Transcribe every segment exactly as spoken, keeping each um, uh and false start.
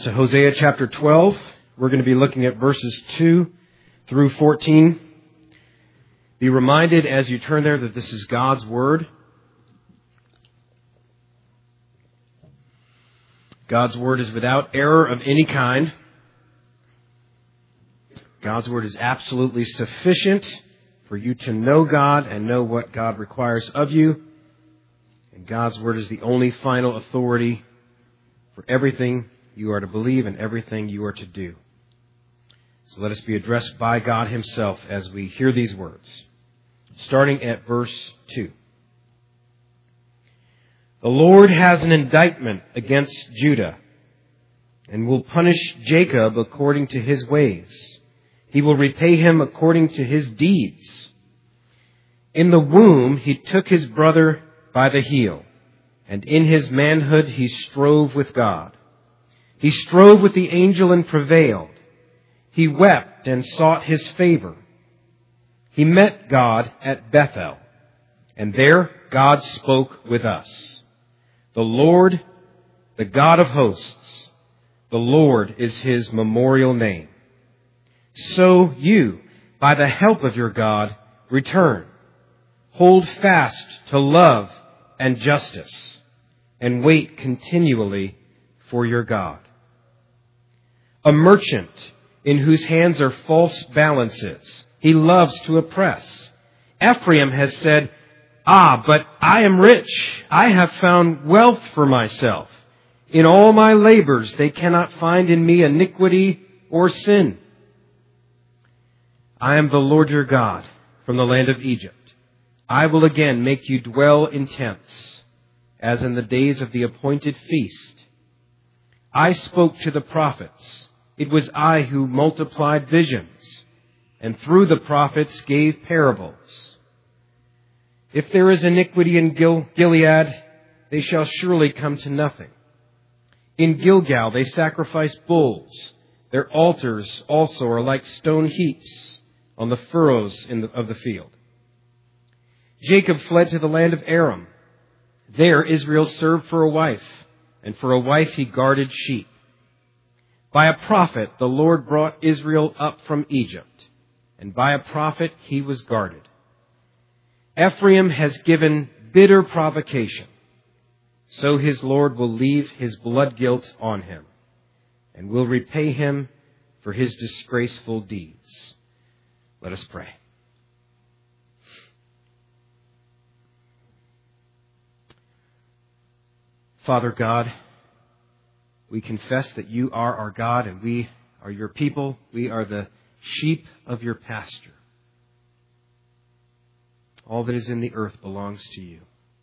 to Hosea chapter twelve. We're going to be looking at verses two through fourteen. Be reminded as you turn there that this is God's Word. God's Word is without error of any kind. God's Word is absolutely sufficient for you to know God and know what God requires of you. And God's Word is the only final authority for everything you are to believe and everything you are to do. So let us be addressed by God Himself as we hear these words. Starting at verse two. The Lord has an indictment against Judah and will punish Jacob according to his ways. He will repay him according to his deeds. In the womb he took his brother by the heel, and in his manhood he strove with God. He strove with the angel and prevailed. He wept and sought his favor. He met God at Bethel, and there God spoke with us. The Lord, the God of hosts, the Lord is His memorial name. So you, by the help of your God, return. Hold fast to love and justice, and wait continually for your God. A merchant in whose hands are false balances, he loves to oppress. Ephraim has said, Ah, but I am rich. I have found wealth for myself. In all my labors they cannot find in me iniquity or sin. I am the Lord your God from the land of Egypt. I will again make you dwell in tents, as in the days of the appointed feast. I spoke to the prophets. It was I who multiplied visions, and through the prophets gave parables. If there is iniquity in Gil- Gilead, they shall surely come to nothing. In Gilgal they sacrifice bulls. Their altars also are like stone heaps on the furrows in the, of the field. Jacob fled to the land of Aram. There Israel served for a wife, and for a wife he guarded sheep. By a prophet the Lord brought Israel up from Egypt, and by a prophet he was guarded. Ephraim has given bitter provocation, so his Lord will leave his blood guilt on him, and will repay him for his disgraceful deeds. Let us pray. Father God, we confess that you are our God and we are your people. We are the sheep of your pasture. All that is in the earth belongs to you.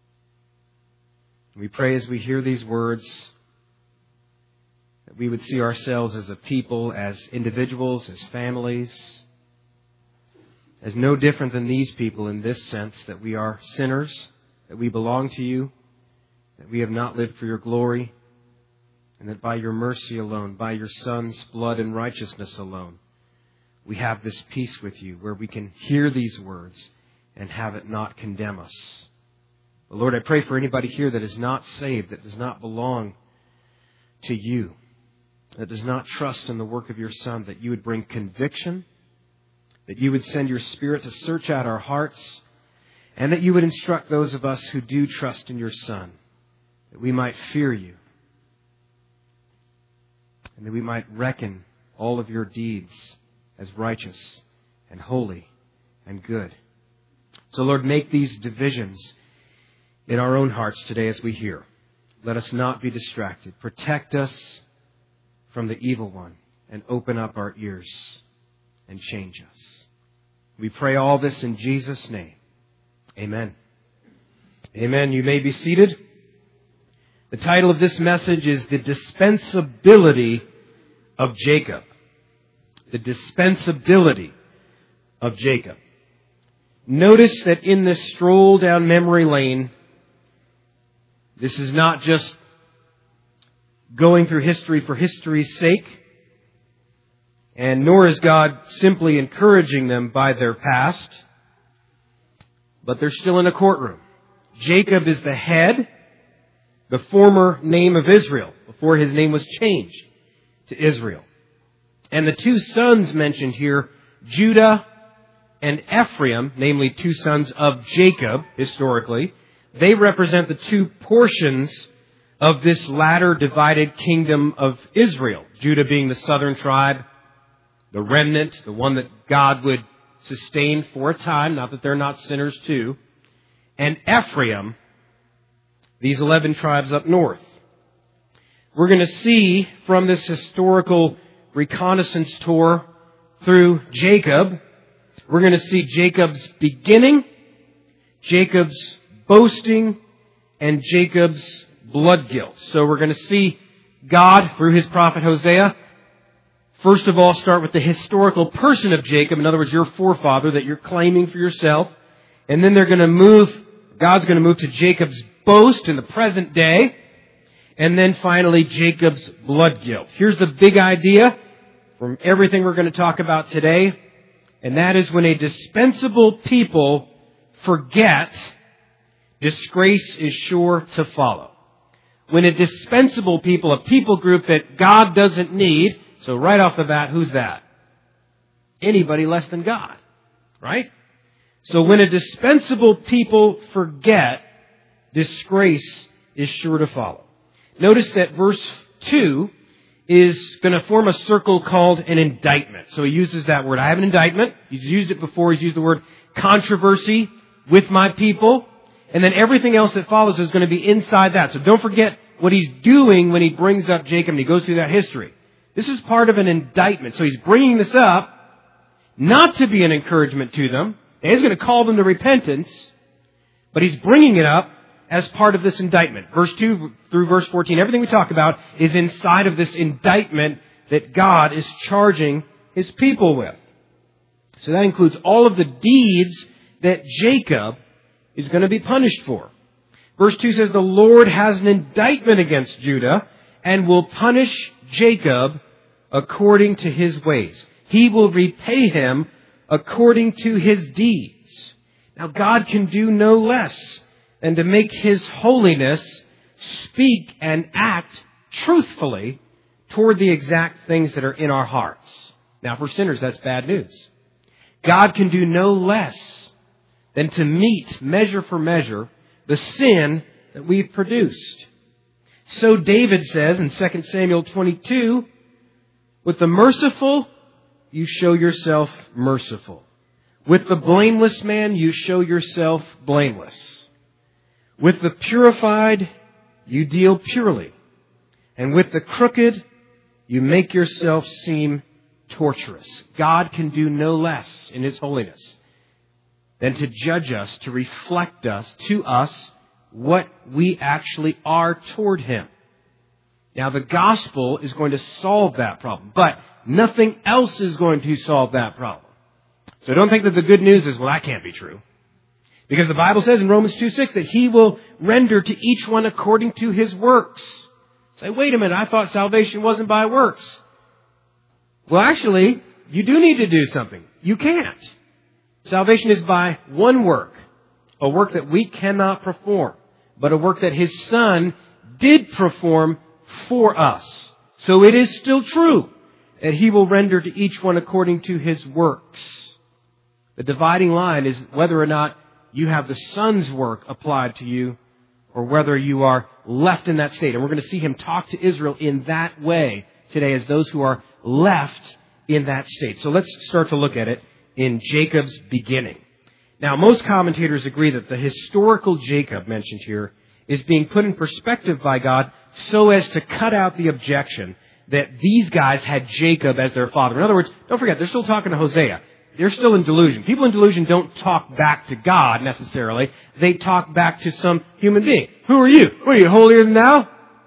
We pray as we hear these words that we would see ourselves as a people, as individuals, as families, as no different than these people in this sense, that we are sinners, that we belong to you, that we have not lived for your glory, and that by your mercy alone, by your Son's blood and righteousness alone, we have this peace with you where we can hear these words and have it not condemn us. But Lord, I pray for anybody here that is not saved, that does not belong to you, that does not trust in the work of your Son, that you would bring conviction, that you would send your Spirit to search out our hearts, and that you would instruct those of us who do trust in your Son, that we might fear you, and that we might reckon all of your deeds as righteous and holy and good. So, Lord, make these divisions in our own hearts today as we hear. Let us not be distracted. Protect us from the evil one and open up our ears and change us. We pray all this in Jesus' name. Amen. Amen. You may be seated. The title of this message is The Dispensability of Jacob. The Dispensability of Jacob. Notice that in this stroll down memory lane, this is not just going through history for history's sake, and nor is God simply encouraging them by their past, but they're still in a courtroom. Jacob is the head, the former name of Israel, before his name was changed. to Israel. And the two sons mentioned here, Judah and Ephraim, namely two sons of Jacob, historically, they represent the two portions of this latter divided kingdom of Israel. Judah being the southern tribe, the remnant, the one that God would sustain for a time, not that they're not sinners too. And Ephraim, these eleven tribes up north. We're going to see from this historical reconnaissance tour through Jacob, we're going to see Jacob's beginning, Jacob's boasting, and Jacob's blood guilt. So we're going to see God, through His prophet Hosea, first of all start with the historical person of Jacob, in other words, your forefather that you're claiming for yourself. And then they're going to move, God's going to move to Jacob's boast in the present day. And then finally, Jacob's blood guilt. Here's the big idea from everything we're going to talk about today. And that is when a dispensable people forget, disgrace is sure to follow. When a dispensable people, a people group that God doesn't need, so right off the bat, who's that? Anybody less than God, right? So when a dispensable people forget, disgrace is sure to follow. Notice that verse two is going to form a circle called an indictment. So he uses that word. I have an indictment. He's used it before. He's used the word controversy with my people. And then everything else that follows is going to be inside that. So don't forget what he's doing when he brings up Jacob and he goes through that history. This is part of an indictment. So he's bringing this up not to be an encouragement to them. And he's going to call them to repentance. But he's bringing it up as part of this indictment. Verse two through verse fourteen, everything we talk about is inside of this indictment that God is charging His people with. So that includes all of the deeds that Jacob is going to be punished for. Verse two says, the Lord has an indictment against Judah and will punish Jacob according to his ways. He will repay him according to his deeds. Now God can do no less than to make His holiness speak and act truthfully toward the exact things that are in our hearts. Now for sinners, that's bad news. God can do no less than to meet, measure for measure, the sin that we've produced. So David says in Second Samuel twenty-two, with the merciful, you show yourself merciful. With the blameless man, you show yourself blameless. With the purified, you deal purely. And with the crooked, you make yourself seem torturous. God can do no less in His holiness than to judge us, to reflect us, to us, what we actually are toward Him. Now, the gospel is going to solve that problem, but nothing else is going to solve that problem. So don't think that the good news is, well, that can't be true. Because the Bible says in Romans two six that He will render to each one according to his works. Say, wait a minute, I thought salvation wasn't by works. Well, actually, you do need to do something. You can't. Salvation is by one work, a work that we cannot perform, but a work that His Son did perform for us. So it is still true that He will render to each one according to his works. The dividing line is whether or not you have the Son's work applied to you or whether you are left in that state. And we're going to see Him talk to Israel in that way today as those who are left in that state. So let's start to look at it in Jacob's beginning. Now, most commentators agree that the historical Jacob mentioned here is being put in perspective by God so as to cut out the objection that these guys had Jacob as their father. In other words, don't forget, they're still talking to Hosea. They're still in delusion. People in delusion don't talk back to God necessarily. They talk back to some human being. Who are you? What are you, holier than thou?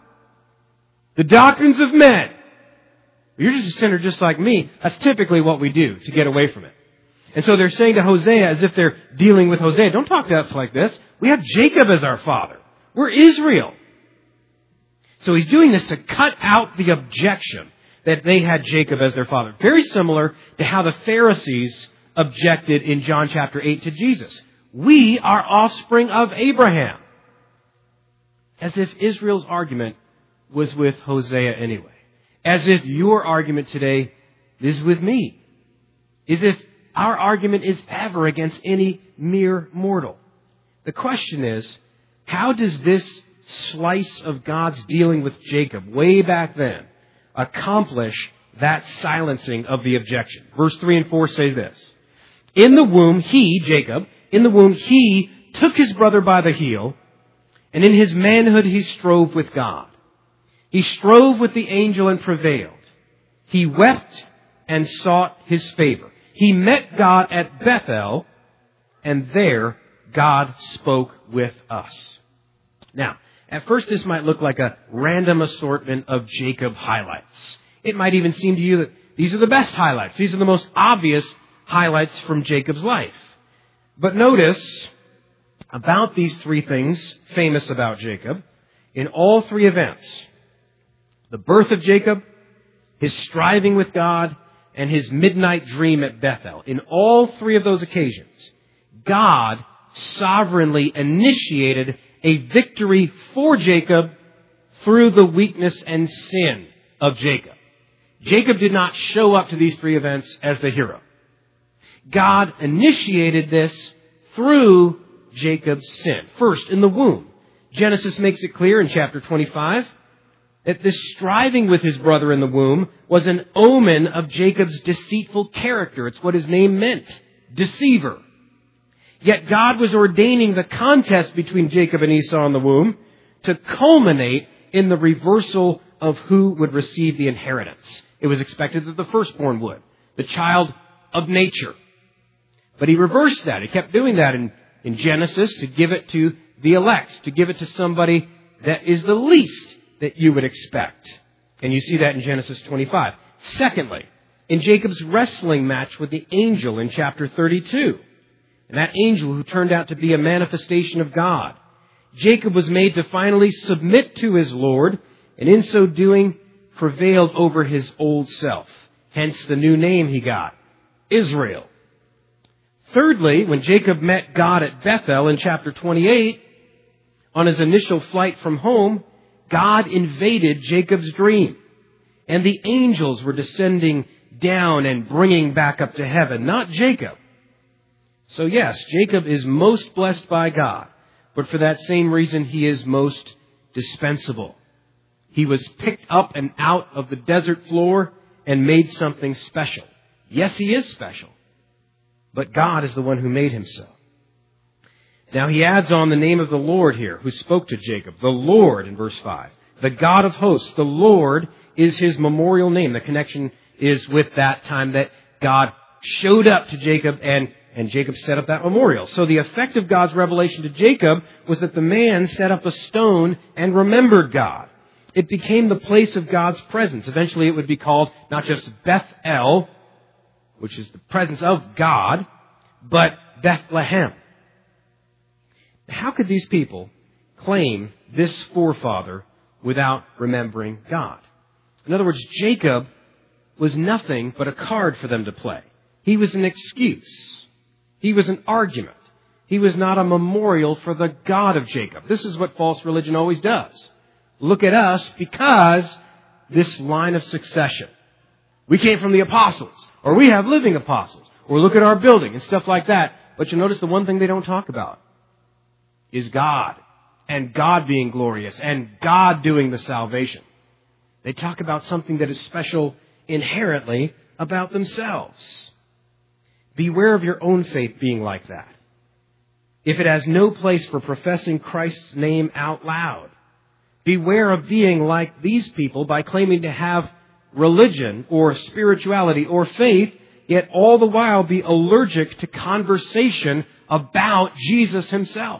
The doctrines of men. You're just a sinner just like me. That's typically what we do to get away from it. And so they're saying to Hosea, as if they're dealing with Hosea, don't talk to us like this. We have Jacob as our father. We're Israel. So he's doing this to cut out the objection that they had Jacob as their father. Very similar to how the Pharisees objected in John chapter eight to Jesus. We are offspring of Abraham. As if Israel's argument was with Hosea anyway. As if your argument today is with me. As if our argument is ever against any mere mortal. The question is, how does this slice of God's dealing with Jacob way back then accomplish that silencing of the objection? Verse three and four says this. In the womb, he, Jacob, in the womb, he took his brother by the heel, and in his manhood he strove with God. He strove with the angel and prevailed. He wept and sought his favor. He met God at Bethel, and there God spoke with us. Now, at first this might look like a random assortment of Jacob highlights. It might even seem to you that these are the best highlights. These are the most obvious highlights from Jacob's life. But notice about these three things famous about Jacob in all three events. The birth of Jacob, his striving with God, and his midnight dream at Bethel. In all three of those occasions, God sovereignly initiated a victory for Jacob through the weakness and sin of Jacob. Jacob did not show up to these three events as the hero. God initiated this through Jacob's sin. First, in the womb. Genesis makes it clear in chapter twenty-five that this striving with his brother in the womb was an omen of Jacob's deceitful character. It's what his name meant. Deceiver. Yet God was ordaining the contest between Jacob and Esau in the womb to culminate in the reversal of who would receive the inheritance. It was expected that the firstborn would, the child of nature. But he reversed that. He kept doing that in, in Genesis to give it to the elect, to give it to somebody that is the least that you would expect. And you see that in Genesis twenty-five. Secondly, in Jacob's wrestling match with the angel in chapter thirty-two. And that angel who turned out to be a manifestation of God. Jacob was made to finally submit to his Lord, and in so doing, prevailed over his old self. Hence the new name he got, Israel. Thirdly, when Jacob met God at Bethel in chapter twenty-eight, on his initial flight from home, God invaded Jacob's dream. And the angels were descending down and bringing back up to heaven, not Jacob. So yes, Jacob is most blessed by God, but for that same reason he is most dispensable. He was picked up and out of the desert floor and made something special. Yes, he is special, but God is the one who made him so. Now he adds on the name of the Lord here, who spoke to Jacob. The Lord, in verse five. The God of hosts. The Lord is his memorial name. The connection is with that time that God showed up to Jacob and, and Jacob set up that memorial. So the effect of God's revelation to Jacob was that the man set up a stone and remembered God. It became the place of God's presence. Eventually it would be called not just Bethel, which is the presence of God, but Bethlehem. How could these people claim this forefather without remembering God? In other words, Jacob was nothing but a card for them to play. He was an excuse. He was an argument. He was not a memorial for the God of Jacob. This is what false religion always does. Look at us because this line of succession. We came from the apostles, or we have living apostles, or look at our building and stuff like that. But you notice the one thing they don't talk about is God, and God being glorious, and God doing the salvation. They talk about something that is special inherently about themselves. Beware of your own faith being like that. If it has no place for professing Christ's name out loud, beware of being like these people by claiming to have religion or spirituality or faith, yet all the while be allergic to conversation about Jesus himself.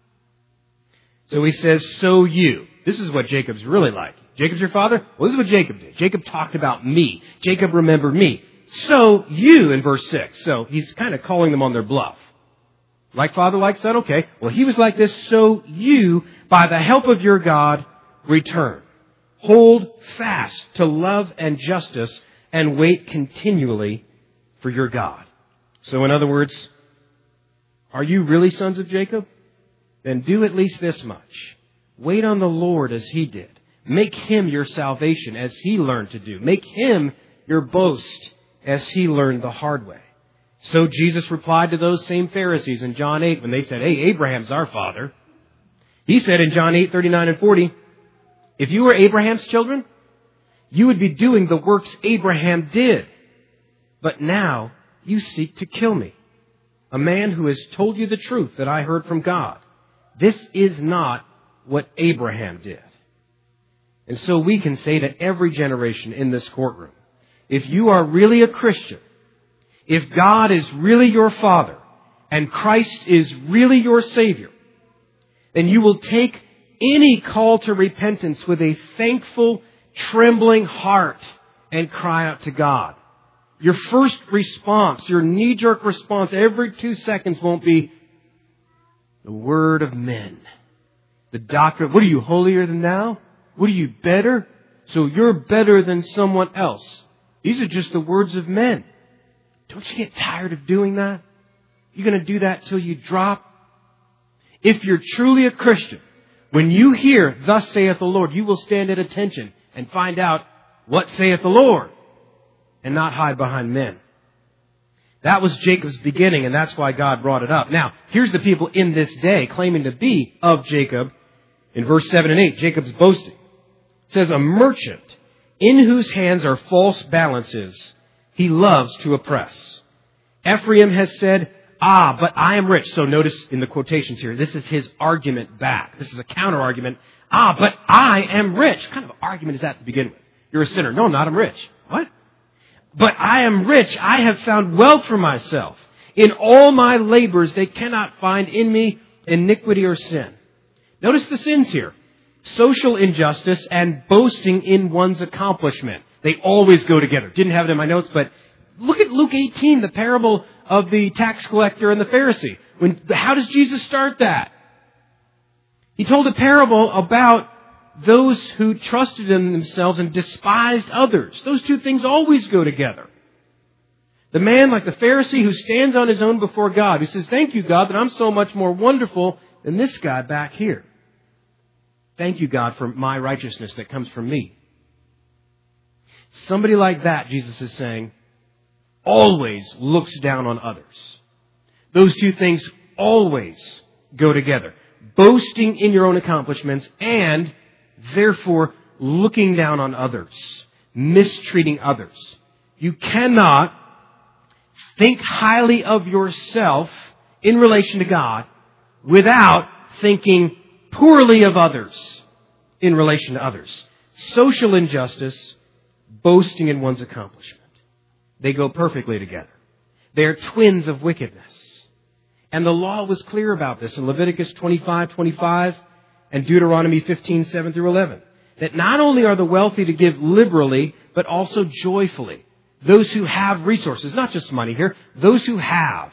So he says, so you. This is what Jacob's really like. Jacob's your father? Well, this is what Jacob did. Jacob talked about me. Jacob remembered me. So you, in verse six. So he's kind of calling them on their bluff. Like father, like son? Okay. Well, he was like this. So you, by the help of your God, return. Hold fast to love and justice and wait continually for your God. So in other words, are you really sons of Jacob? Then do at least this much. Wait on the Lord as he did. Make him your salvation as he learned to do. Make him your boast as he learned the hard way. So Jesus replied to those same Pharisees in John eight when they said, hey, Abraham's our father. He said in John eight, thirty-nine and forty, if you were Abraham's children, you would be doing the works Abraham did. But now you seek to kill me, a man who has told you the truth that I heard from God. This is not what Abraham did. And so we can say to every generation in this courtroom, if you are really a Christian, if God is really your Father, and Christ is really your Savior, then you will take any call to repentance with a thankful, trembling heart and cry out to God. Your first response, your knee-jerk response every two seconds won't be the word of men. The doctrine, what are you, holier than thou? What are you, better? So you're better than someone else. These are just the words of men. Don't you get tired of doing that? You're going to do that till you drop? If you're truly a Christian, when you hear, thus saith the Lord, you will stand at attention and find out what saith the Lord and not hide behind men. That was Jacob's beginning, and that's why God brought it up. Now, here's the people in this day claiming to be of Jacob. In verse seven and eight, Jacob's boasting. It says, a merchant in whose hands are false balances, he loves to oppress. Ephraim has said, ah, but I am rich. So notice in the quotations here, this is his argument back. This is a counter argument. Ah, but I am rich. What kind of argument is that to begin with? You're a sinner. No, I'm not. I'm rich. What? But I am rich. I have found wealth for myself. In all my labors, they cannot find in me iniquity or sin. Notice the sins here. Social injustice and boasting in one's accomplishment. They always go together. Didn't have it in my notes, but look at Luke eighteen, the parable of the tax collector and the Pharisee. When, how does Jesus start that? He told a parable about those who trusted in themselves and despised others. Those two things always go together. The man like the Pharisee who stands on his own before God, who says, thank you, God, that I'm so much more wonderful than this guy back here. Thank you, God, for my righteousness that comes from me. Somebody like that, Jesus is saying, always looks down on others. Those two things always go together. Boasting in your own accomplishments and, therefore, looking down on others. Mistreating others. You cannot think highly of yourself in relation to God without thinking poorly of others in relation to others. Social injustice, boasting in one's accomplishment. They go perfectly together. They are twins of wickedness. And the law was clear about this in Leviticus twenty-five twenty-five and Deuteronomy fifteen seven through eleven. That not only are the wealthy to give liberally, but also joyfully. Those who have resources, not just money here, those who have.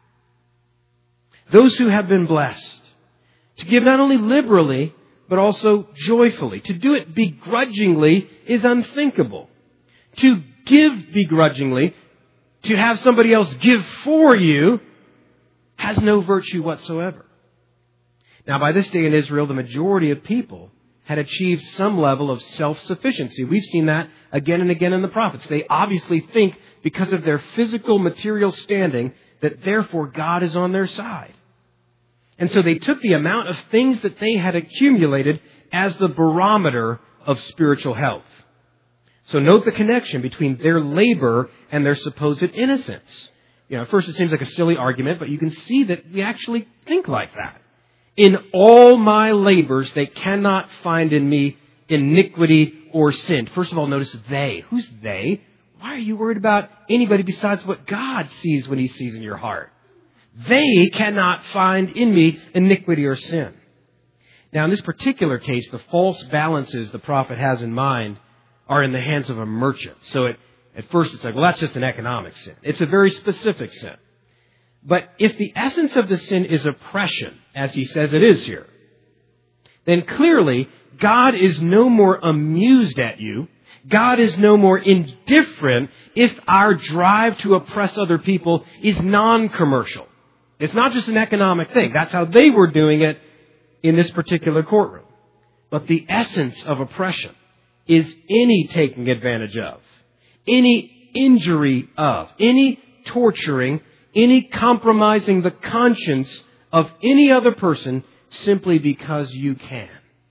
Those who have been blessed. To give not only liberally, but also joyfully. To do it begrudgingly is unthinkable. To give begrudgingly, to have somebody else give for you, has no virtue whatsoever. Now, by this day in Israel, the majority of people had achieved some level of self-sufficiency. We've seen that again and again in the prophets. They obviously think, because of their physical, material standing, that therefore God is on their side. And so they took the amount of things that they had accumulated as the barometer of spiritual health. So note the connection between their labor and their supposed innocence. You know, at first it seems like a silly argument, but you can see that we actually think like that. In all my labors, they cannot find in me iniquity or sin. First of all, notice they. Who's they? Why are you worried about anybody besides what God sees when He sees in your heart? They cannot find in me iniquity or sin. Now, in this particular case, the false balances the prophet has in mind are in the hands of a merchant. So it, at first it's like, well, that's just an economic sin. It's a very specific sin. But if the essence of the sin is oppression, as he says it is here, then clearly God is no more amused at you. God is no more indifferent if our drive to oppress other people is non-commercial. It's not just an economic thing. That's how they were doing it in this particular courtroom. But the essence of oppression is any taking advantage of, any injury of, any torturing, any compromising the conscience of any other person simply because you can.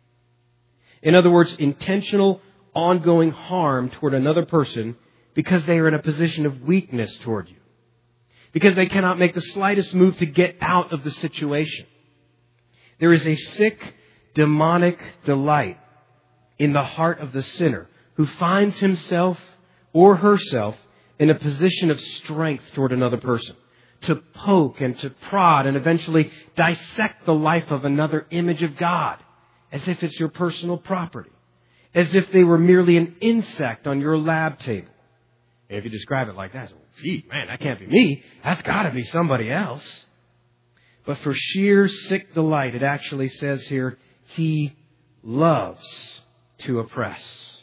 In other words, intentional, ongoing harm toward another person because they are in a position of weakness toward you. Because they cannot make the slightest move to get out of the situation. There is a sick, demonic delight in the heart of the sinner who finds himself or herself in a position of strength toward another person. To poke and to prod and eventually dissect the life of another image of God as if it's your personal property. As if they were merely an insect on your lab table. And if you describe it like that, well, gee, man, that can't be me. That's got to be somebody else. But for sheer sick delight, it actually says here, he loves to oppress.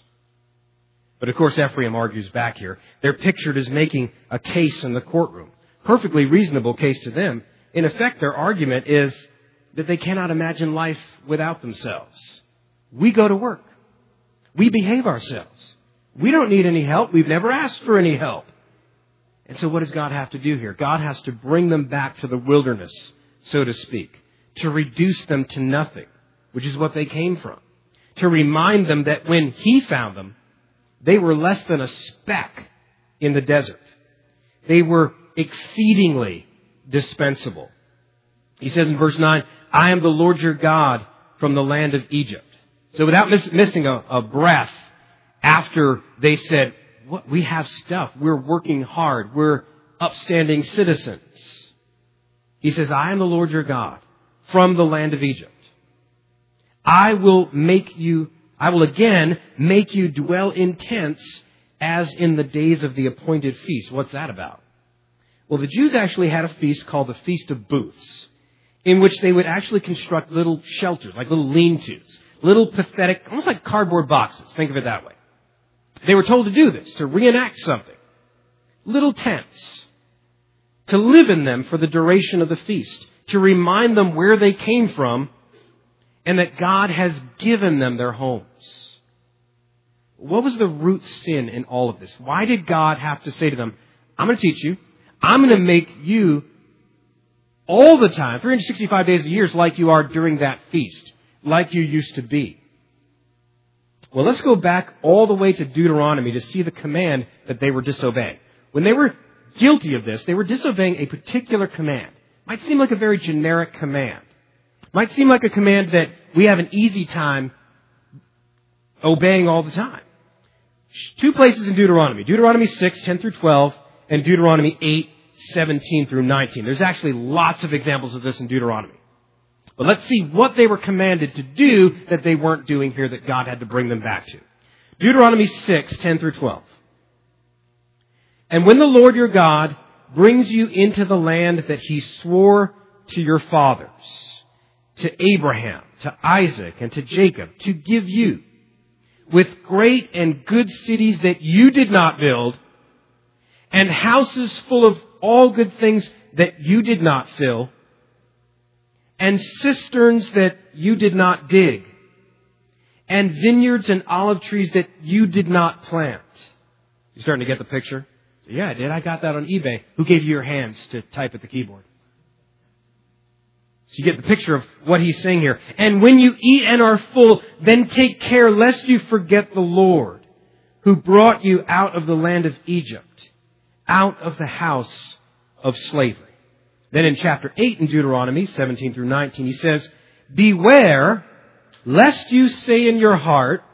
But of course, Ephraim argues back here. They're pictured as making a case in the courtroom. Perfectly reasonable case to them. In effect, their argument is that they cannot imagine life without themselves. We go to work. We behave ourselves. We don't need any help. We've never asked for any help. And so what does God have to do here? God has to bring them back to the wilderness, so to speak, to reduce them to nothing, which is what they came from. To remind them that when He found them, they were less than a speck in the desert. They were exceedingly dispensable. He says in verse nine, I am the Lord your God from the land of Egypt. So without miss, missing a, a breath, after they said, what, we have stuff, we're working hard, we're upstanding citizens. He says, I am the Lord your God from the land of Egypt. I will make you, I will again make you dwell in tents as in the days of the appointed feast. What's that about? Well, the Jews actually had a feast called the Feast of Booths, in which they would actually construct little shelters, like little lean-tos, little pathetic, almost like cardboard boxes. Think of it that way. They were told to do this, to reenact something. Little tents. To live in them for the duration of the feast. To remind them where they came from and that God has given them their homes. What was the root sin in all of this? Why did God have to say to them, I'm going to teach you. I'm going to make you all the time, three hundred sixty-five days a year, like you are during that feast. Like you used to be. Well, let's go back all the way to Deuteronomy to see the command that they were disobeying. When they were guilty of this, they were disobeying a particular command. Might seem like a very generic command. Might seem like a command that we have an easy time obeying all the time. Two places in Deuteronomy. Deuteronomy six, ten through twelve, and Deuteronomy eight, seventeen through nineteen. There's actually lots of examples of this in Deuteronomy. But let's see what they were commanded to do that they weren't doing here that God had to bring them back to. Deuteronomy six, ten through twelve. And when the Lord your God brings you into the land that He swore to your fathers, to Abraham, to Isaac, and to Jacob, to give you, with great and good cities that you did not build, and houses full of all good things that you did not fill, and cisterns that you did not dig, and vineyards and olive trees that you did not plant. You starting to get the picture? Yeah, I did. I got that on eBay. Who gave you your hands to type at the keyboard? So you get the picture of what he's saying here. And when you eat and are full, then take care lest you forget the Lord, who brought you out of the land of Egypt, out of the house of slavery. Then in chapter eight in Deuteronomy, seventeen through nineteen, he says, beware lest you say in your heart,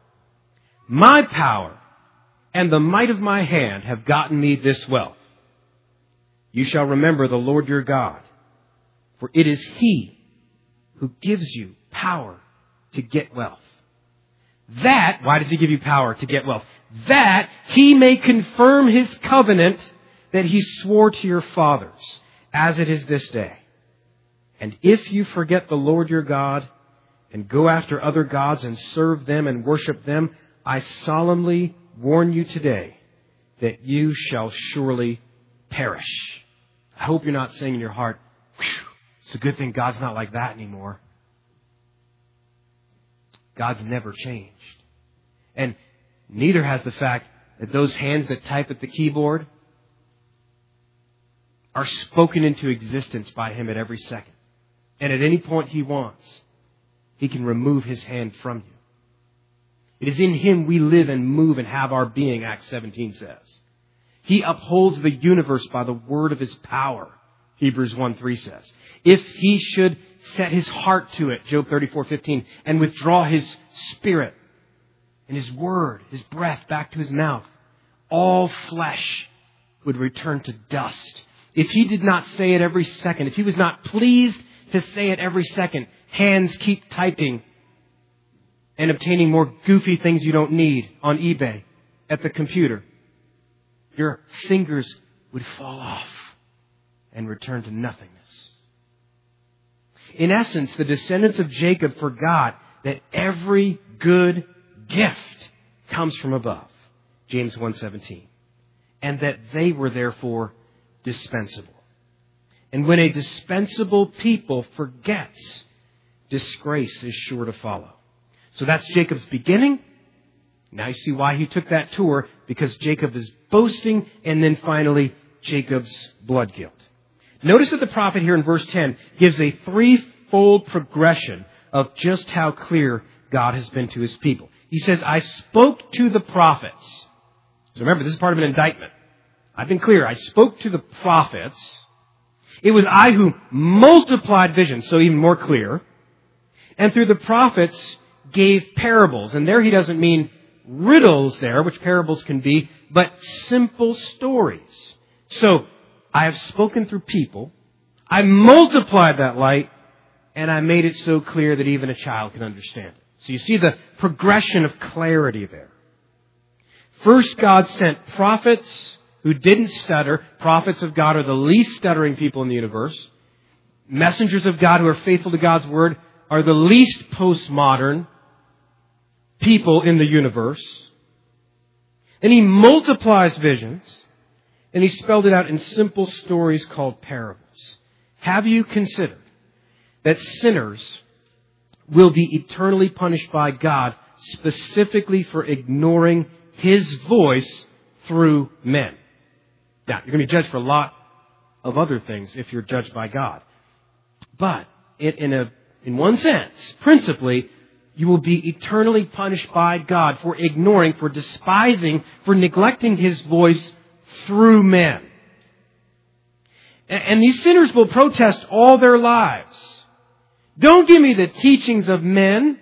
my power and the might of my hand have gotten me this wealth. You shall remember the Lord your God, for it is He who gives you power to get wealth. That, why does He give you power to get wealth? That He may confirm His covenant that He swore to your fathers, as it is this day. And if you forget the Lord your God and go after other gods and serve them and worship them, I solemnly warn you today that you shall surely perish. I hope you're not saying in your heart, it's a good thing God's not like that anymore. God's never changed. And neither has the fact that those hands that type at the keyboard are spoken into existence by Him at every second. And at any point He wants, He can remove His hand from you. It is in Him we live and move and have our being, Acts seventeen says. He upholds the universe by the word of His power, Hebrews one three says. If He should set His heart to it, Job thirty-four fifteen, and withdraw His Spirit and His word, His breath back to His mouth, all flesh would return to dust. If He did not say it every second, if He was not pleased to say it every second, hands keep typing and obtaining more goofy things you don't need on eBay at the computer, your fingers would fall off and return to nothingness. In essence, the descendants of Jacob forgot that every good gift comes from above, James one seventeen, and that they were therefore dispensable. And when a dispensable people forgets, disgrace is sure to follow. So that's Jacob's beginning. Now you see why he took that tour, because Jacob is boasting, and then finally Jacob's blood guilt. Notice that the prophet here in verse ten gives a threefold progression of just how clear God has been to His people. He says, I spoke to the prophets. So remember, this is part of an indictment. I've been clear. I spoke to the prophets. It was I who multiplied visions, so even more clear. And through the prophets gave parables. And there he doesn't mean riddles there, which parables can be, but simple stories. So, I have spoken through people, I multiplied that light, and I made it so clear that even a child can understand it. So you see the progression of clarity there. First, God sent prophets who didn't stutter. Prophets of God are the least stuttering people in the universe. Messengers of God who are faithful to God's word are the least postmodern people in the universe. And He multiplies visions, and He spelled it out in simple stories called parables. Have you considered that sinners will be eternally punished by God specifically for ignoring His voice through men? Now, you're going to be judged for a lot of other things if you're judged by God. But in, in, a, in one sense, principally, you will be eternally punished by God for ignoring, for despising, for neglecting His voice through men. And, and these sinners will protest all their lives. Don't give me the teachings of men,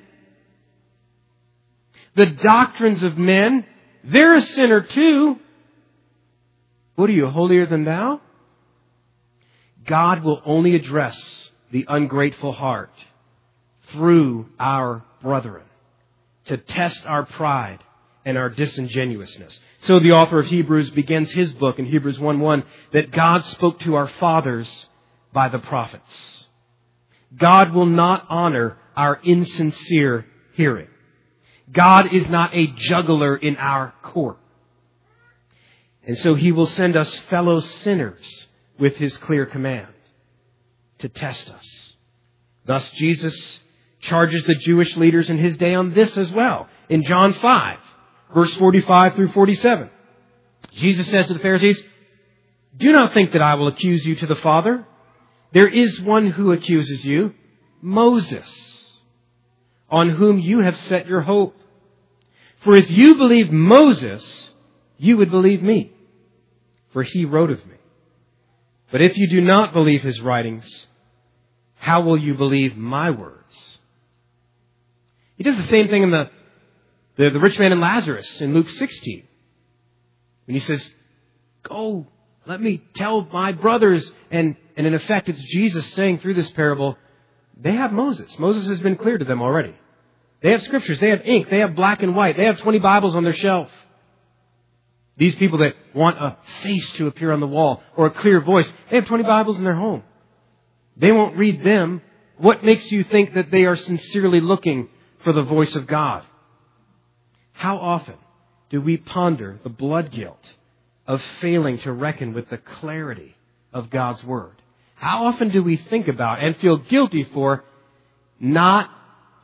the doctrines of men. They're a sinner too. What are you, holier than thou? God will only address the ungrateful heart through our brethren to test our pride and our disingenuousness. So the author of Hebrews begins his book in Hebrews one one that God spoke to our fathers by the prophets. God will not honor our insincere hearing. God is not a juggler in our court. And so He will send us fellow sinners with His clear command to test us. Thus Jesus charges the Jewish leaders in His day on this as well. In John five, verse forty-five through forty-seven, Jesus says to the Pharisees, do not think that I will accuse you to the Father. There is one who accuses you, Moses, on whom you have set your hope. For if you believe Moses, you would believe me, for he wrote of me. But if you do not believe his writings, how will you believe my words? He does the same thing in the, the, the rich man and Lazarus in Luke sixteen. When he says, go, let me tell my brothers. And, and in effect, it's Jesus saying through this parable, they have Moses. Moses has been clear to them already. They have scriptures. They have ink. They have black and white. They have twenty Bibles on their shelf. These people that want a face to appear on the wall or a clear voice, they have twenty Bibles in their home. They won't read them. What makes you think that they are sincerely looking for the voice of God? How often do we ponder the blood guilt of failing to reckon with the clarity of God's Word? How often do we think about and feel guilty for not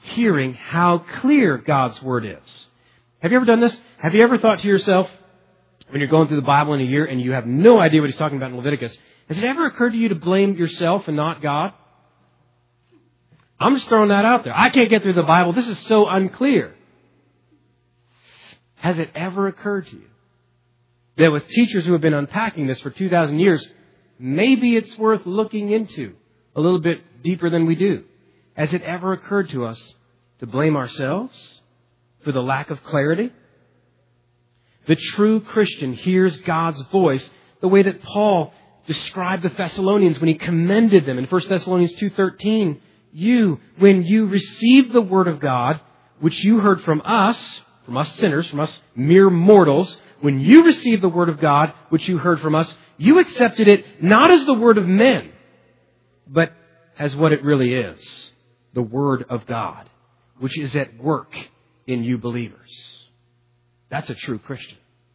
hearing how clear God's Word is. Have you ever done this? Have you ever thought to yourself, when you're going through the Bible in a year and you have no idea what he's talking about in Leviticus, has it ever occurred to you to blame yourself and not God? I'm just throwing that out there. I can't get through the Bible. This is so unclear. Has it ever occurred to you that with teachers who have been unpacking this for two thousand years, maybe it's worth looking into a little bit deeper than we do? Has it ever occurred to us to blame ourselves for the lack of clarity? The true Christian hears God's voice the way that Paul described the Thessalonians when he commended them in First Thessalonians two thirteen. You, when you received the Word of God, which you heard from us, from us sinners, from us mere mortals, when you received the Word of God, which you heard from us, you accepted it not as the word of men, but as what it really is, the Word of God, which is at work in you believers. That's a true Christian.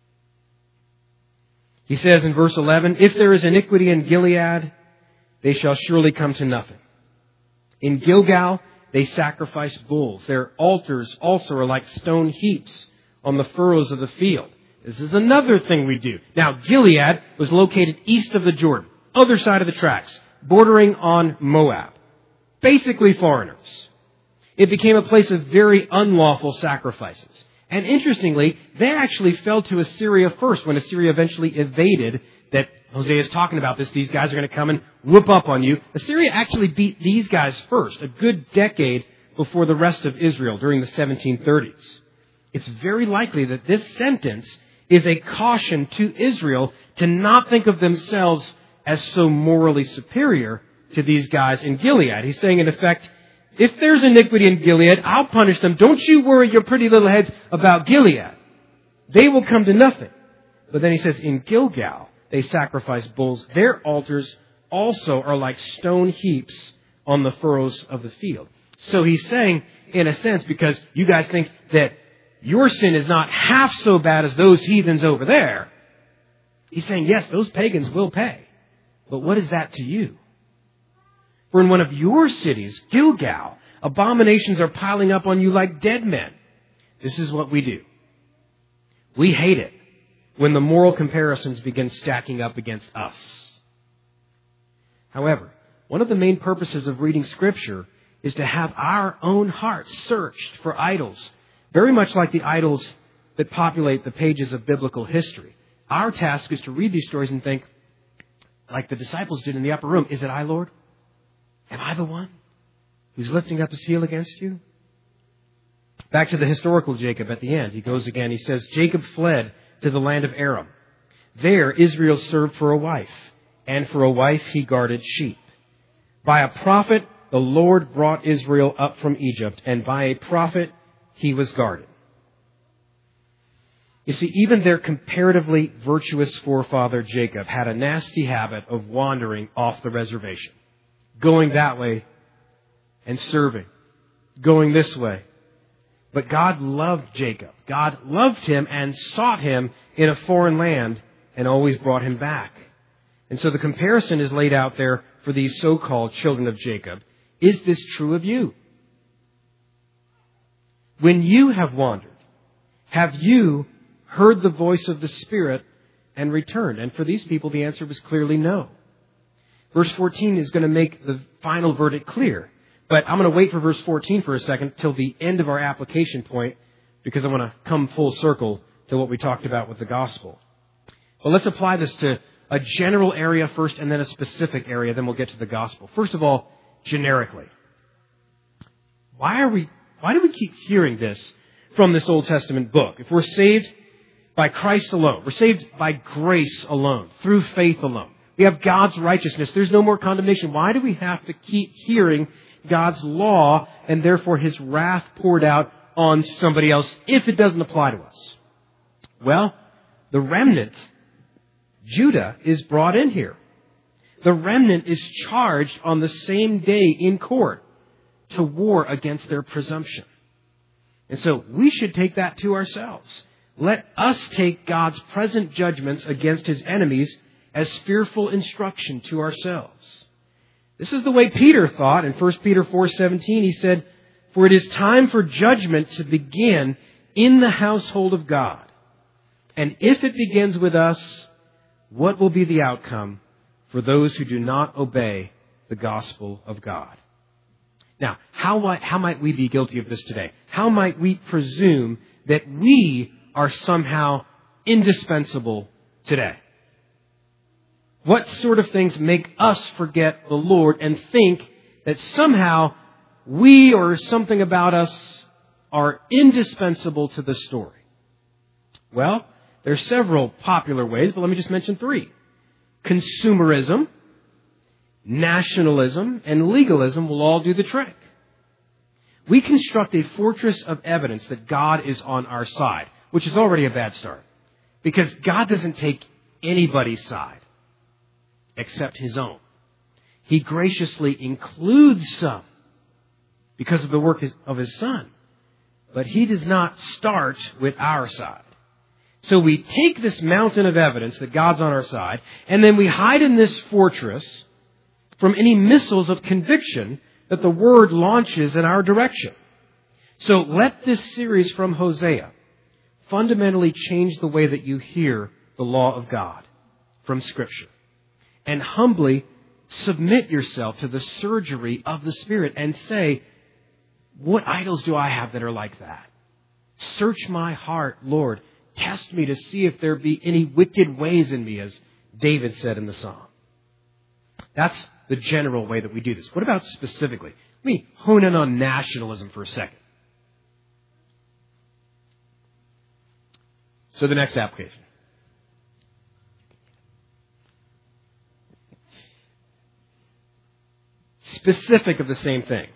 He says in verse eleven, if there is iniquity in Gilead, they shall surely come to nothing. In Gilgal, they sacrifice bulls. Their altars also are like stone heaps on the furrows of the field. This is another thing we do. Now, Gilead was located east of the Jordan, other side of the tracks, bordering on Moab. Basically foreigners. It became a place of very unlawful sacrifices. And interestingly, they actually fell to Assyria first when Assyria eventually evaded that Hosea is talking about this. These guys are going to come and whoop up on you. Assyria actually beat these guys first, a good decade before the rest of Israel during the seventeen thirties. It's very likely that this sentence is a caution to Israel to not think of themselves as so morally superior to these guys in Gilead. He's saying, in effect, if there's iniquity in Gilead, I'll punish them. Don't you worry your pretty little heads about Gilead. They will come to nothing. But then he says, in Gilgal, they sacrifice bulls. Their altars also are like stone heaps on the furrows of the field. So he's saying, in a sense, because you guys think that your sin is not half so bad as those heathens over there, he's saying, yes, those pagans will pay. But what is that to you? For in one of your cities, Gilgal, abominations are piling up on you like dead men. This is what we do. We hate it when the moral comparisons begin stacking up against us. However, one of the main purposes of reading Scripture is to have our own hearts searched for idols, very much like the idols that populate the pages of biblical history. Our task is to read these stories and think, like the disciples did in the upper room, is it I, Lord? Am I the one who's lifting up his heel against you? Back to the historical Jacob at the end. He goes again. He says, Jacob fled to the land of Aram. There Israel served for a wife, and for a wife he guarded sheep. By a prophet the Lord brought Israel up from Egypt, and by a prophet he was guarded. You see, even their comparatively virtuous forefather Jacob had a nasty habit of wandering off the reservation. Going that way and serving. Going this way. But God loved Jacob. God loved him and sought him in a foreign land and always brought him back. And so the comparison is laid out there for these so-called children of Jacob. Is this true of you? When you have wandered, have you heard the voice of the Spirit and returned? And for these people, the answer was clearly no. Verse fourteen is going to make the final verdict clear. But I'm going to wait for verse fourteen for a second till the end of our application point, because I want to come full circle to what we talked about with the gospel. Well, let's apply this to a general area first and then a specific area. Then we'll get to the gospel. First of all, generically. Why are we, why do we keep hearing this from this Old Testament book? If we're saved by Christ alone, we're saved by grace alone, through faith alone. We have God's righteousness. There's no more condemnation. Why do we have to keep hearing God's law and therefore His wrath poured out on somebody else if it doesn't apply to us? Well, the remnant, Judah, is brought in here. The remnant is charged on the same day in court to war against their presumption. And so we should take that to ourselves. Let us take God's present judgments against His enemies as fearful instruction to ourselves. This is the way Peter thought in First Peter four seventeen. He said, For it is time for judgment to begin in the household of God. And if it begins with us, what will be the outcome for those who do not obey the gospel of God? Now, how might, how might we be guilty of this today? How might we presume that we are somehow indispensable today? What sort of things make us forget the Lord and think that somehow we or something about us are indispensable to the story? Well, there are several popular ways, but let me just mention three. Consumerism, nationalism, and legalism will all do the trick. We construct a fortress of evidence that God is on our side, which is already a bad start, because God doesn't take anybody's side except His own. He graciously includes some because of the work of His Son, but He does not start with our side. So we take this mountain of evidence that God's on our side, and then we hide in this fortress from any missiles of conviction that the Word launches in our direction. So let this series from Hosea fundamentally change the way that you hear the law of God from Scripture. And humbly submit yourself to the surgery of the Spirit and say, what idols do I have that are like that? Search my heart, Lord. Test me to see if there be any wicked ways in me, as David said in the Psalm. That's the general way that we do this. What about specifically? Let me hone in on nationalism for a second. So the next application. Specific of the same thing.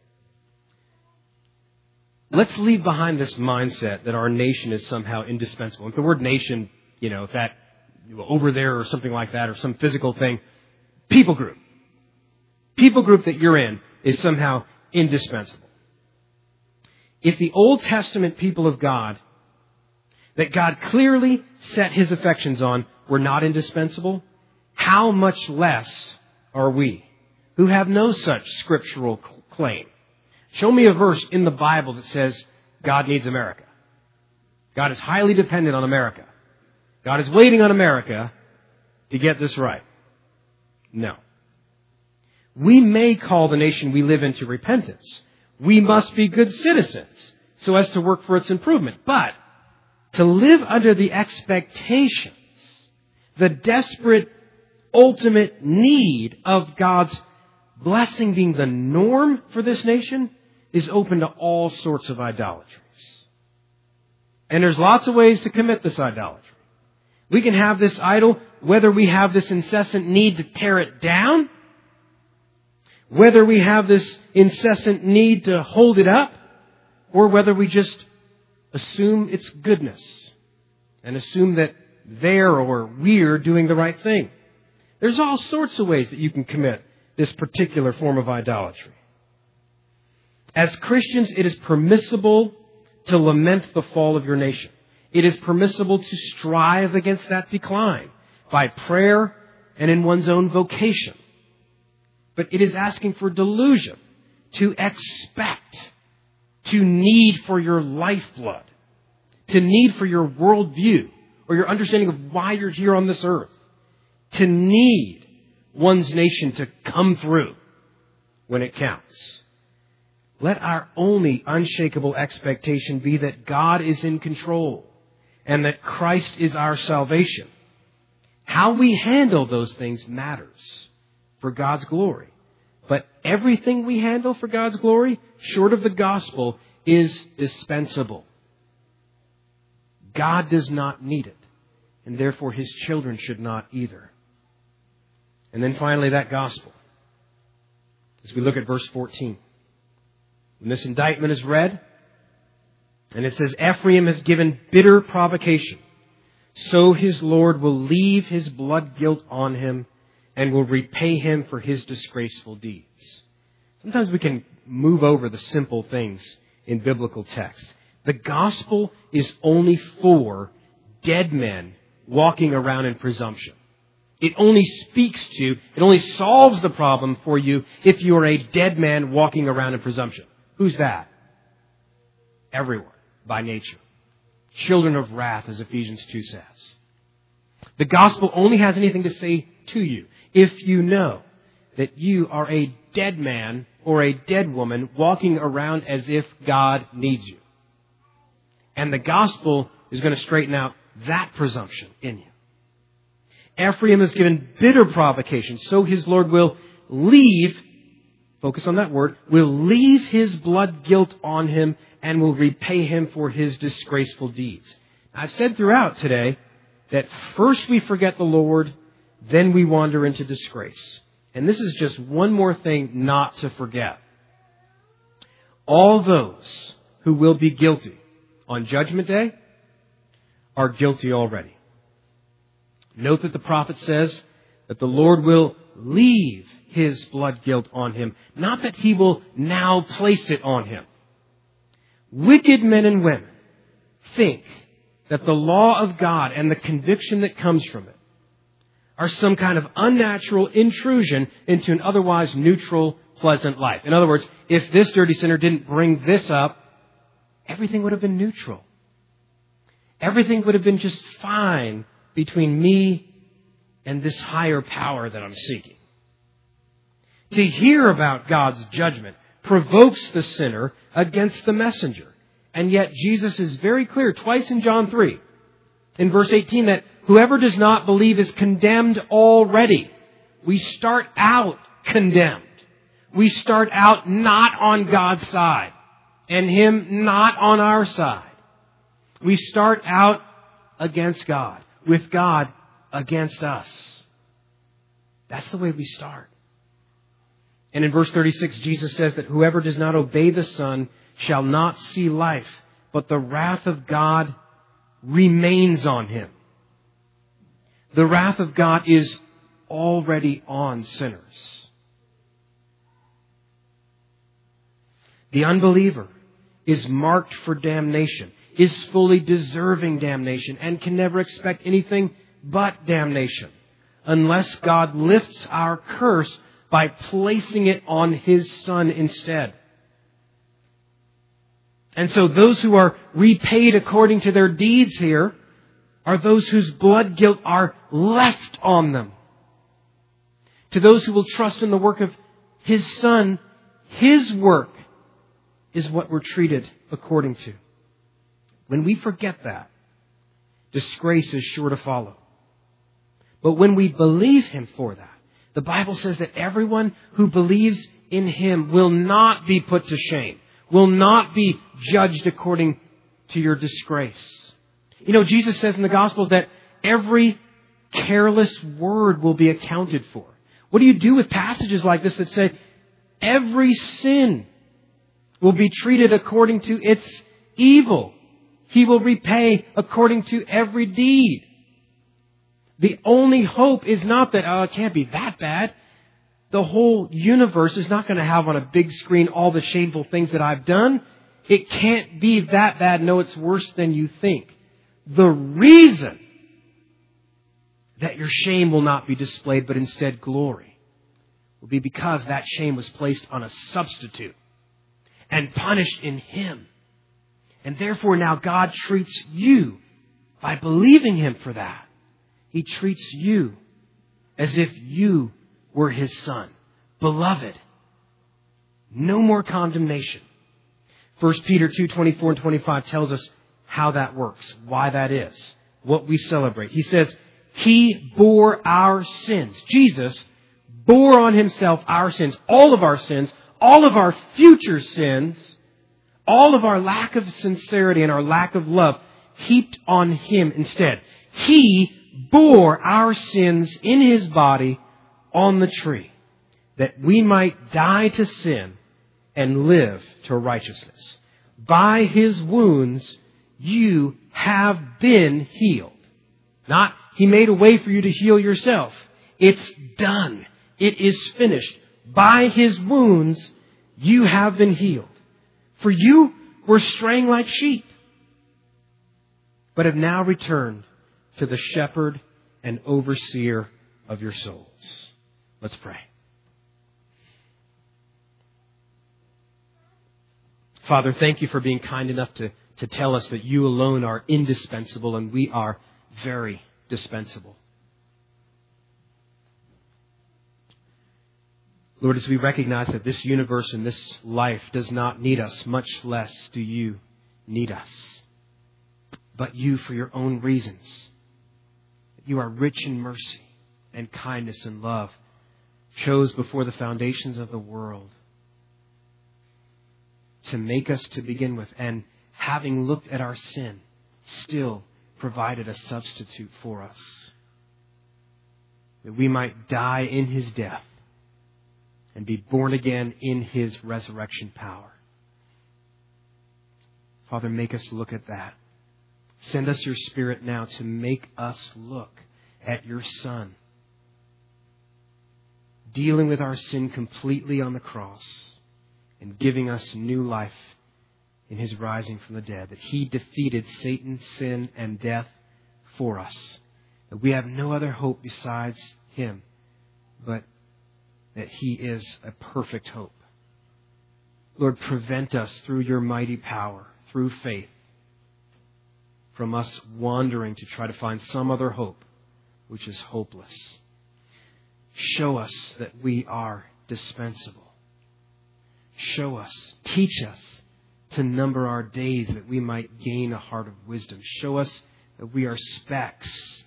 Let's leave behind this mindset that our nation is somehow indispensable. If the word nation, you know, if that over there or something like that or some physical thing, people group. People group that you're in is somehow indispensable. If the Old Testament people of God, that God clearly set His affections on, were not indispensable, how much less are we, who have no such scriptural claim? Show me a verse in the Bible that says God needs America. God is highly dependent on America. God is waiting on America to get this right. No. We may call the nation we live in to repentance. We must be good citizens so as to work for its improvement. But to live under the expectations, the desperate, ultimate need of God's blessing being the norm for this nation is open to all sorts of idolatries. And there's lots of ways to commit this idolatry. We can have this idol, whether we have this incessant need to tear it down, whether we have this incessant need to hold it up, or whether we just assume its goodness and assume that they're or we're doing the right thing. There's all sorts of ways that you can commit this particular form of idolatry. As Christians, it is permissible to lament the fall of your nation. It is permissible to strive against that decline by prayer and in one's own vocation. But it is asking for delusion to expect, to need for your lifeblood, to need for your worldview or your understanding of why you're here on this earth, to need one's nation to come through when it counts. Let our only unshakable expectation be that God is in control and that Christ is our salvation. How we handle those things matters for God's glory. But everything we handle for God's glory, short of the gospel, is dispensable. God does not need it, and therefore His children should not either. And then finally, that gospel. As we look at verse fourteen. When this indictment is read, and it says, Ephraim has given bitter provocation, so his Lord will leave his blood guilt on him and will repay him for his disgraceful deeds. Sometimes we can move over the simple things in biblical text. The gospel is only for dead men walking around in presumption. It only speaks to, it only solves the problem for you if you are a dead man walking around in presumption. Who's that? everyone by nature. Children of wrath, as Ephesians two says. The gospel only has anything to say to you if you know that you are a dead man or a dead woman walking around as if God needs you. And the gospel is going to straighten out that presumption in you. Ephraim is given bitter provocation, so his Lord will leave, focus on that word, will leave his blood guilt on him and will repay him for his disgraceful deeds. I've said throughout today that first we forget the Lord, then we wander into disgrace. And this is just one more thing not to forget. All those who will be guilty on Judgment Day are guilty already. Note that the prophet says that the Lord will leave his blood guilt on him, not that he will now place it on him. Wicked men and women think that the law of God and the conviction that comes from it are some kind of unnatural intrusion into an otherwise neutral, pleasant life. In other words, if this dirty sinner didn't bring this up, everything would have been neutral. Everything would have been just fine between me and this higher power that I'm seeking. To hear about God's judgment provokes the sinner against the messenger. And yet Jesus is very clear twice in John three, in verse eighteen, that whoever does not believe is condemned already. We start out condemned. We start out not on God's side and Him not on our side. We start out against God, with God against us. That's the way we start. And in verse thirty-six, Jesus says that whoever does not obey the Son shall not see life, but the wrath of God remains on him. The wrath of God is already on sinners. The unbeliever is marked for damnation, is fully deserving damnation, and can never expect anything but damnation unless God lifts our curse by placing it on His Son instead. And so those who are repaid according to their deeds here are those whose blood guilt are left on them. To those who will trust in the work of His Son, His work is what we're treated according to. When we forget that, disgrace is sure to follow. But when we believe Him for that, the Bible says that everyone who believes in Him will not be put to shame, will not be judged according to your disgrace. You know, Jesus says in the Gospels that every careless word will be accounted for. What do you do with passages like this that say every sin will be treated according to its evil? He will repay according to every deed. The only hope is not that, oh, it can't be that bad. The whole universe is not going to have on a big screen all the shameful things that I've done. It can't be that bad. No, it's worse than you think. The reason that your shame will not be displayed, but instead glory, will be because that shame was placed on a substitute and punished in Him. And therefore now God treats you, by believing Him for that, He treats you as if you were His Son. Beloved, no more condemnation. First Peter two, twenty-four and twenty-five tells us how that works, why that is, what we celebrate. He says, He bore our sins. Jesus bore on Himself our sins, all of our sins, all of our future sins, all of our lack of sincerity and our lack of love heaped on Him instead. He bore our sins in His body on the tree, that we might die to sin and live to righteousness. By His wounds you have been healed. Not, He made a way for you to heal yourself. It's done. It is finished. By His wounds you have been healed. For you were straying like sheep, but have now returned to the shepherd and overseer of your souls. Let's pray. Father, thank you for being kind enough to, to tell us that you alone are indispensable and we are very dispensable. Lord, as we recognize that this universe and this life does not need us, much less do you need us. But you, for your own reasons, you are rich in mercy and kindness and love, chose before the foundations of the world to make us to begin with, and having looked at our sin, still provided a substitute for us, that we might die in his death and be born again in his resurrection power. Father, make us look at that. Send us your Spirit now to make us look at your Son, dealing with our sin completely on the cross and giving us new life in his rising from the dead, that he defeated Satan, sin, and death for us, that we have no other hope besides him, but that he is a perfect hope. Lord, prevent us through your mighty power, through faith, from us wandering to try to find some other hope, which is hopeless. Show us that we are dispensable. Show us, teach us to number our days that we might gain a heart of wisdom. Show us that we are specks,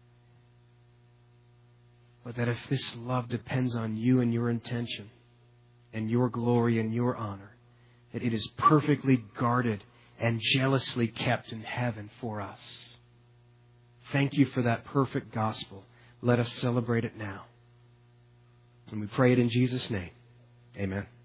but that if this love depends on you and your intention and your glory and your honor, that it is perfectly guarded and jealously kept in heaven for us. Thank you for that perfect gospel. Let us celebrate it now. And we pray it in Jesus' name. Amen.